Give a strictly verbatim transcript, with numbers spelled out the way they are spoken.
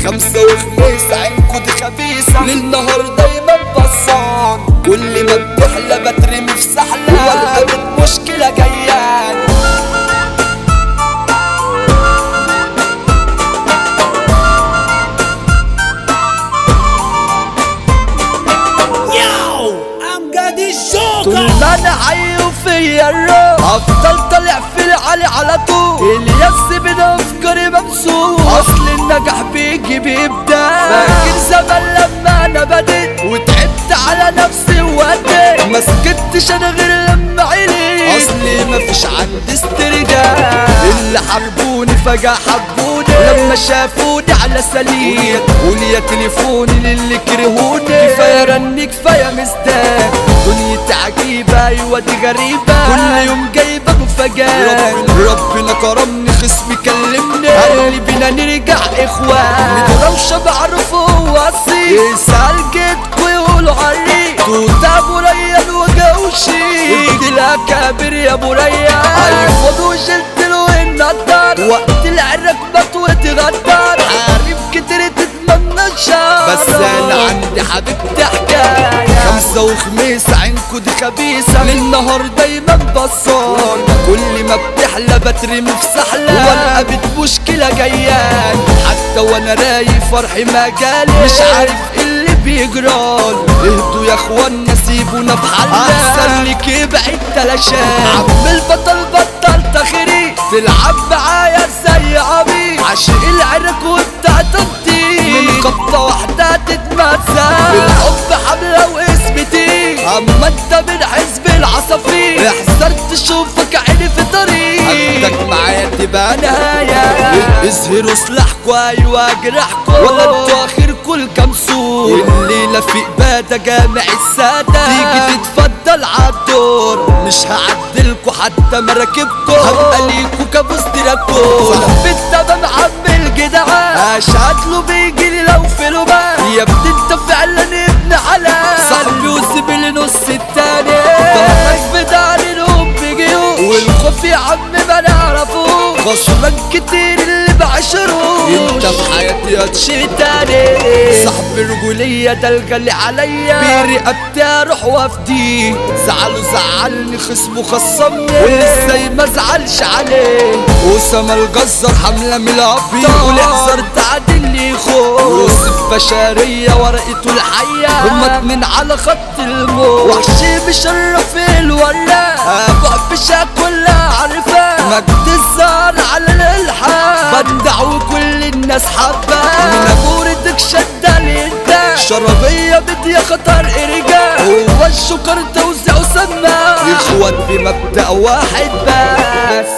خمسة وخميس عينكو دي خبيثة، للنهار دايما بصان، كل ما بتحلى بترمي في سحلة، والقابت مشكلة جايان. طول ما انا حي وفيا الروح افضل طالع في العلي على طول، الياس من افكاري ممسوح، اصل النجاح بيجي بيبدا، فاكر زمان لما انا بديت وتعبت على نفسي ووديت، ما سكتش انا غير لما عيني، اصلي مفيش عندي استرجاع، اللي حاربوني فجأة حبوني، لما شافوني على سليم قول يا تليفوني للي كرهوني، كفاية رني كفاية مستاك، دنيتي عجيبة ايوه دي غريبة، كل يوم جايبة مفاجأة، ربنا كرمني خصمي كلمني، قال لي بينا نرجع اخوان، متروشة بعرفه هو اصيل، يسأل جدكوا يقولوا عليه، توت ابو ريان وجوشي، ابن الاكابر يا ابو ريان، ايفون وشلت له النضار، وقت العرق مات واتغدر، عارف كتير تتمنى الشر، بس انا عندي حبيبتي حكاية، خمسة وخميس عينكو دي خبيثة، للنهار دايما بصان، كل ما بتحلى بترمي في سحلة، والقابت مشكلة جايان، حتى وانا رايق فرحي ما جالي، مش عارف ايه اللي بيجرالي، اهدوا يا اخوانا سيبونا في حالنا، احسن لك ابعد تلاشان، عم البطل بطل تخريج، تلعب معايا زي عبيد، عاشق العرق وبتاع تنطيط، من خبطة واحدة تتمسك، بالحب حملة واسمتي، اما انت من حزب العصافير، احذر تشوفك عيني في طريق، عندك معايا تبقى نهاية، اظهروا سلاحكوا ايوه جرحكوا، ولا انتوا اخركوا الكمسور، الليلة في إبادة جامع السادة، تيجي تتفضل عالدور، مش هعدلكوا حتى مراكبكوا، هبقى ليكوا كابوس تراكوا، صاحب التمام عم الجدعان، اشهد له بيجيلي لو في لبان، يا ابني انت فعلا ابن حلال، صاحبي وزميلي نص التاني، ضهرك بداري الام بجيوش، والخوف يا عم ما نعرفوش، خسران كتير اللي بعشروش، انت في حياتي يا شي تاني، صاحب الرجولية ده الغالي عليا، برقبتي اروح وافديه، زعله زعلني خصمه خصمني، ولسه ما زعلش عليه، اسامة الجزار حملة من الابيض، والاحذر تعادل لي خوف، يوسف بشرية ورقته الحية، هما اتنين على خط الموت، وحشي مشرف الولاء، ابو حبشة كلها عارفاه، مجد الزهر على الالحان، بدع وكل الناس حباه، من ابوردك شدة لانت، شرابية بدي خطر ارجاع، هو الشكر توزيع وسماع، اخوات بمبدأ واحد بس.